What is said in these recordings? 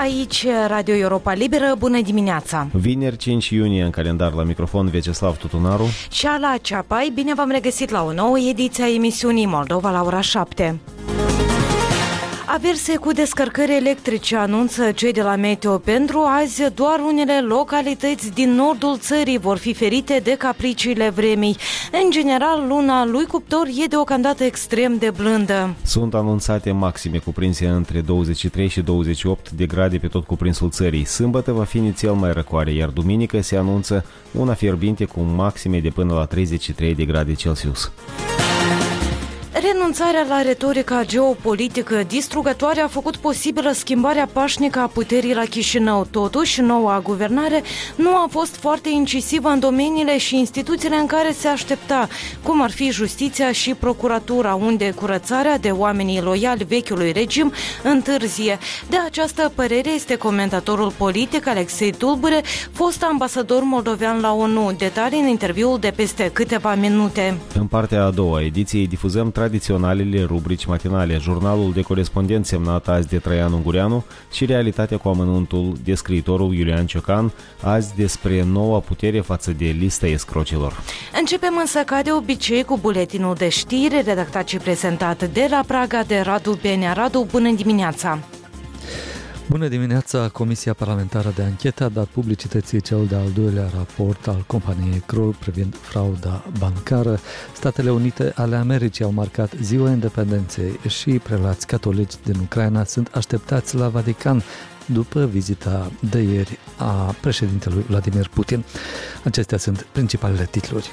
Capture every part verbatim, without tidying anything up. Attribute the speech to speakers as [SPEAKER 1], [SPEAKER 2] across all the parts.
[SPEAKER 1] Aici Radio Europa Liberă, bună dimineața!
[SPEAKER 2] Vineri cinci iunie în calendar, la microfon Vyacheslav Tutunaru
[SPEAKER 1] și Ala Ceapai. Bine v-am regăsit la o nouă ediție a emisiunii Moldova la ora șapte. Averse cu descărcări electrice, anunță cei de la Meteo pentru azi. Doar unele localități din nordul țării vor fi ferite de capriciile vremii. În general, luna lui cuptor e deocamdată extrem de blândă.
[SPEAKER 2] Sunt anunțate maxime cuprinse între douăzeci și trei și douăzeci și opt de grade pe tot cuprinsul țării. Sâmbătă va fi inițial mai răcoare, iar duminică se anunță una fierbinte cu maxime de până la treizeci și trei de grade Celsius.
[SPEAKER 1] Renunțarea la retorica geopolitică distrugătoare a făcut posibilă schimbarea pașnică a puterii la Chișinău. Totuși, noua guvernare nu a fost foarte incisivă în domeniile și instituțiile în care se aștepta, cum ar fi justiția și procuratura, unde curățarea de oamenii loiali vechiului regim întârzie. De această părere este comentatorul politic Alexei Tulbure, fost ambasador moldovean la ONU. Detalii în interviul de peste câteva minute.
[SPEAKER 2] În partea a doua ediției difuzăm tradiționalele rubrici matinale, jurnalul de corespondent semnat azi de Traian Ungureanu și realitatea cu amănuntul de scriitorul Iulian Ciocan, azi despre noua putere față de lista escrocilor.
[SPEAKER 1] Începem însă ca de obicei cu buletinul de știri, redactat și prezentat de la Praga de Radu Benea. Radu, bună dimineața!
[SPEAKER 3] Bună dimineața! Comisia Parlamentară de Anchetă a dat publicității cel de-al doilea raport al companiei Kroll privind frauda bancară. Statele Unite ale Americii au marcat Ziua Independenței și prelați catolici din Ucraina sunt așteptați la Vatican după vizita de ieri a președintelui Vladimir Putin. Acestea sunt principalele titluri.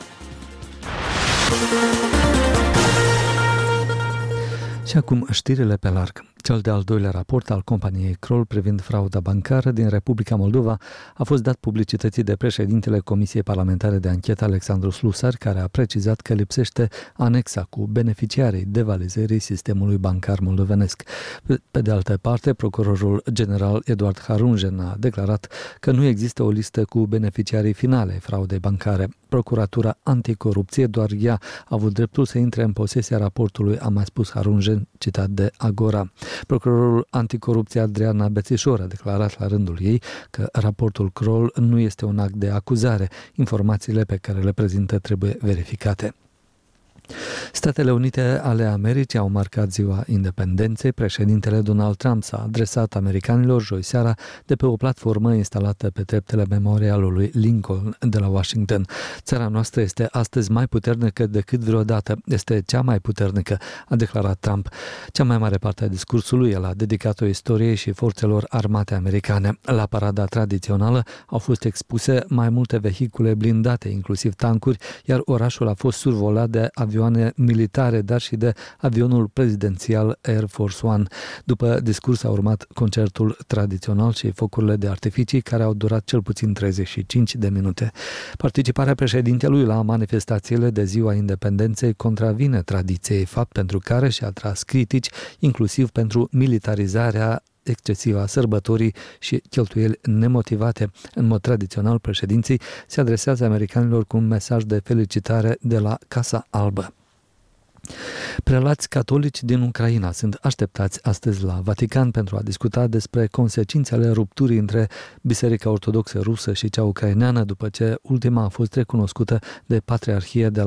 [SPEAKER 3] Și acum știrile pe larg. Cel de-al doilea raport al companiei Kroll privind frauda bancară din Republica Moldova a fost dat publicității de președintele Comisiei Parlamentare de Anchetă Alexandru Slusar, care a precizat că lipsește anexa cu beneficiarii devalizării sistemului bancar moldovenesc. Pe de altă parte, procurorul general Eduard Harunjen a declarat că nu există o listă cu beneficiarii finale ai fraudei bancare. Procuratura anticorupție, doar ea a avut dreptul să intre în posesia raportului, a mai spus Harunjen, citat de Agora. Procurorul anticorupție Adriana Bețișor a declarat la rândul ei că raportul Kroll nu este un act de acuzare. Informațiile pe care le prezintă trebuie verificate. Statele Unite ale Americii au marcat Ziua Independenței. Președintele Donald Trump s-a adresat americanilor joi seara de pe o platformă instalată pe treptele memorialului Lincoln de la Washington. Țara noastră este astăzi mai puternică decât vreodată. Este cea mai puternică, a declarat Trump. Cea mai mare parte a discursului el a dedicat-o istoriei și forțelor armate americane. La parada tradițională au fost expuse mai multe vehicule blindate, inclusiv tancuri, iar orașul a fost survolat de avioane militare, dar și de avionul prezidențial Air Force One. După discurs a urmat concertul tradițional și focurile de artificii, care au durat cel puțin treizeci și cinci de minute. Participarea președintelui la manifestațiile de Ziua Independenței contravine tradiției, fapt pentru care și-a tras critici, inclusiv pentru militarizarea excesivă a sărbătorii și cheltuieli nemotivate. În mod tradițional, președinții se adresează americanilor cu un mesaj de felicitare de la Casa Albă. Prelați catolici din Ucraina sunt așteptați astăzi la Vatican pentru a discuta despre consecințele rupturii între Biserica Ortodoxă Rusă și cea ucraineană, după ce ultima a fost recunoscută de Patriarhie de